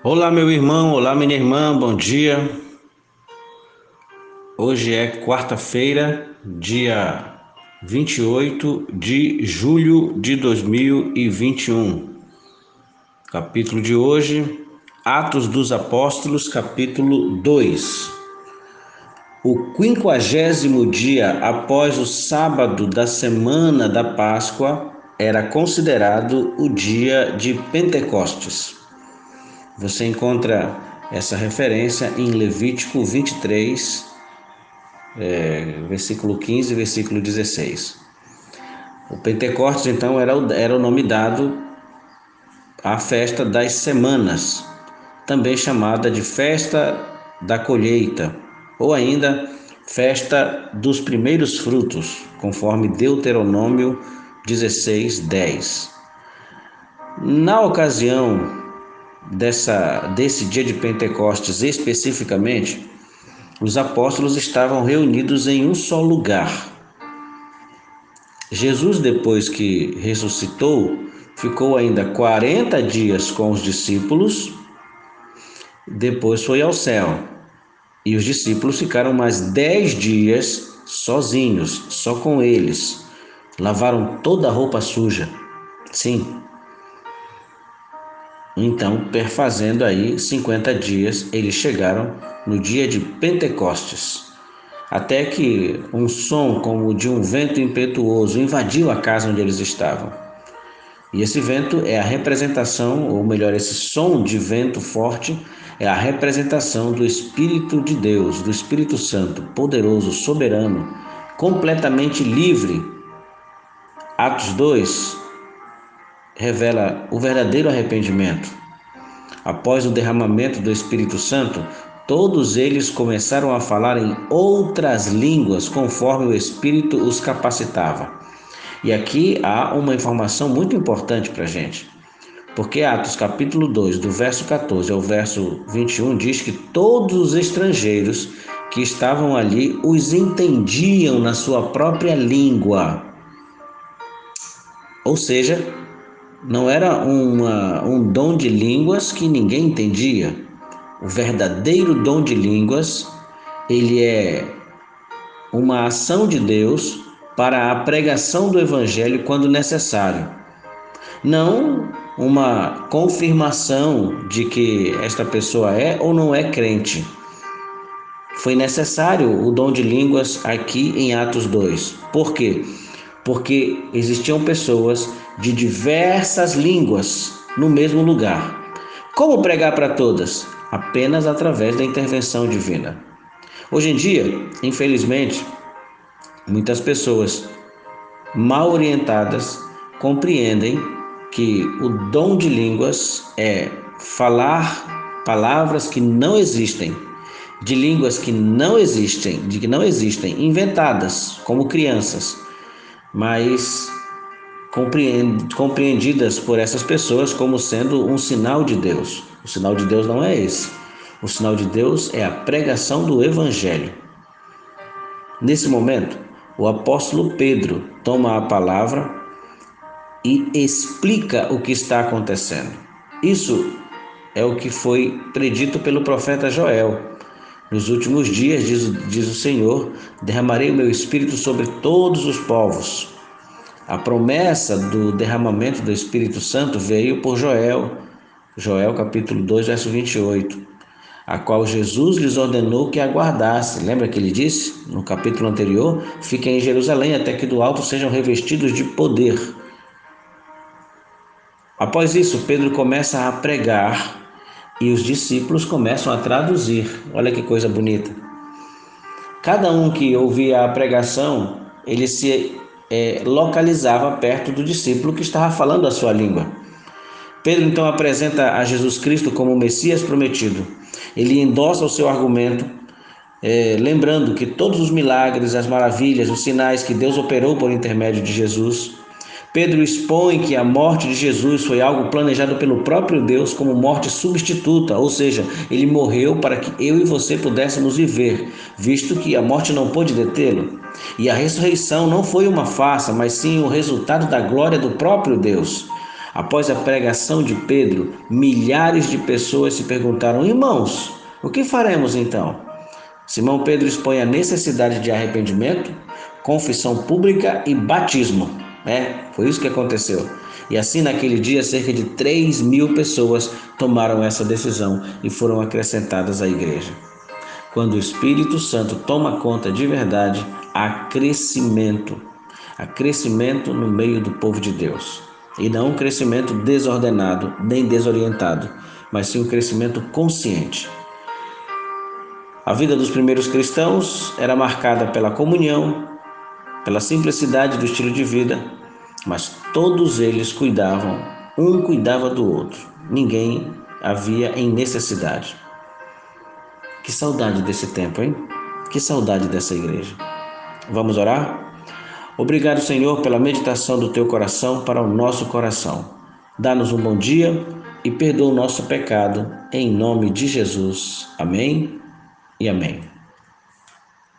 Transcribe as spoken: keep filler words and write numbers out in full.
Olá, meu irmão, olá, minha irmã, bom dia. Hoje é quarta-feira, dia vinte e oito de julho de dois mil e vinte e um. Capítulo de hoje, Atos dos Apóstolos, capítulo dois. O quinquagésimo dia após o sábado da semana da Páscoa era considerado o dia de Pentecostes. Você encontra essa referência em Levítico vinte e três, é, versículo quinze e versículo dezesseis. O Pentecostes, então, era o, era o nome dado à festa das semanas, também chamada de festa da colheita, ou ainda festa dos primeiros frutos, conforme Deuteronômio dezesseis, dez. Na ocasião dessa, desse dia de Pentecostes especificamente, os apóstolos estavam reunidos em um só lugar. Jesus, depois que ressuscitou, ficou ainda quarenta dias com os discípulos, depois foi ao céu. E os discípulos ficaram mais dez dias sozinhos, só com eles. Lavaram toda a roupa suja. Sim. Então, perfazendo aí cinquenta dias, eles chegaram no dia de Pentecostes. Até que um som como o de um vento impetuoso invadiu a casa onde eles estavam. E esse vento é a representação, ou melhor, esse som de vento forte é a representação do Espírito de Deus, do Espírito Santo, poderoso, soberano, completamente livre. Atos dois revela o verdadeiro arrependimento. Após o derramamento do Espírito Santo, todos eles começaram a falar em outras línguas, conforme o Espírito os capacitava. E aqui há uma informação muito importante para a gente, porque Atos capítulo dois, do verso quatorze ao verso vinte e um, diz que todos os estrangeiros que estavam ali os entendiam na sua própria língua. Ou seja, não era uma, um dom de línguas que ninguém entendia. O verdadeiro dom de línguas, ele é uma ação de Deus para a pregação do Evangelho quando necessário. Não uma confirmação de que esta pessoa é ou não é crente. Foi necessário o dom de línguas aqui em Atos dois. Por quê? Porque existiam pessoas de diversas línguas no mesmo lugar. Como pregar para todas? Apenas através da intervenção divina. Hoje em dia, infelizmente, muitas pessoas mal orientadas compreendem que o dom de línguas é falar palavras que não existem, de línguas que não existem, de que não existem, inventadas como crianças, mas compreendidas por essas pessoas como sendo um sinal de Deus. O sinal de Deus não é esse. O sinal de Deus é a pregação do Evangelho. Nesse momento, o apóstolo Pedro toma a palavra e explica o que está acontecendo. Isso é o que foi predito pelo profeta Joel. Nos últimos dias, diz, diz o Senhor, derramarei o meu espírito sobre todos os povos. A promessa do derramamento do Espírito Santo veio por Joel, Joel capítulo dois, verso vinte e oito, a qual Jesus lhes ordenou que aguardasse. Lembra que ele disse no capítulo anterior? Fiquem em Jerusalém até que do alto sejam revestidos de poder. Após isso, Pedro começa a pregar e os discípulos começam a traduzir. Olha que coisa bonita. Cada um que ouvia a pregação, ele se é, localizava perto do discípulo que estava falando a sua língua. Pedro então apresenta a Jesus Cristo como o Messias prometido. Ele endossa o seu argumento, é, lembrando que todos os milagres, as maravilhas, os sinais que Deus operou por intermédio de Jesus. Pedro expõe que a morte de Jesus foi algo planejado pelo próprio Deus como morte substituta, ou seja, ele morreu para que eu e você pudéssemos viver, visto que a morte não pôde detê-lo. E a ressurreição não foi uma farsa, mas sim o resultado da glória do próprio Deus. Após a pregação de Pedro, milhares de pessoas se perguntaram: irmãos, o que faremos então? Simão Pedro expõe a necessidade de arrependimento, confissão pública e batismo. É, foi isso que aconteceu. E assim, naquele dia, cerca de três mil pessoas tomaram essa decisão e foram acrescentadas à igreja. Quando o Espírito Santo toma conta de verdade, há crescimento. Há crescimento no meio do povo de Deus. E não um crescimento desordenado, nem desorientado, mas sim um crescimento consciente. A vida dos primeiros cristãos era marcada pela comunhão, pela simplicidade do estilo de vida, mas todos eles cuidavam, um cuidava do outro. Ninguém havia em necessidade. Que saudade desse tempo, hein? Que saudade dessa igreja. Vamos orar? Obrigado, Senhor, pela meditação do teu coração para o nosso coração. Dá-nos um bom dia e perdoa o nosso pecado, em nome de Jesus. Amém e amém.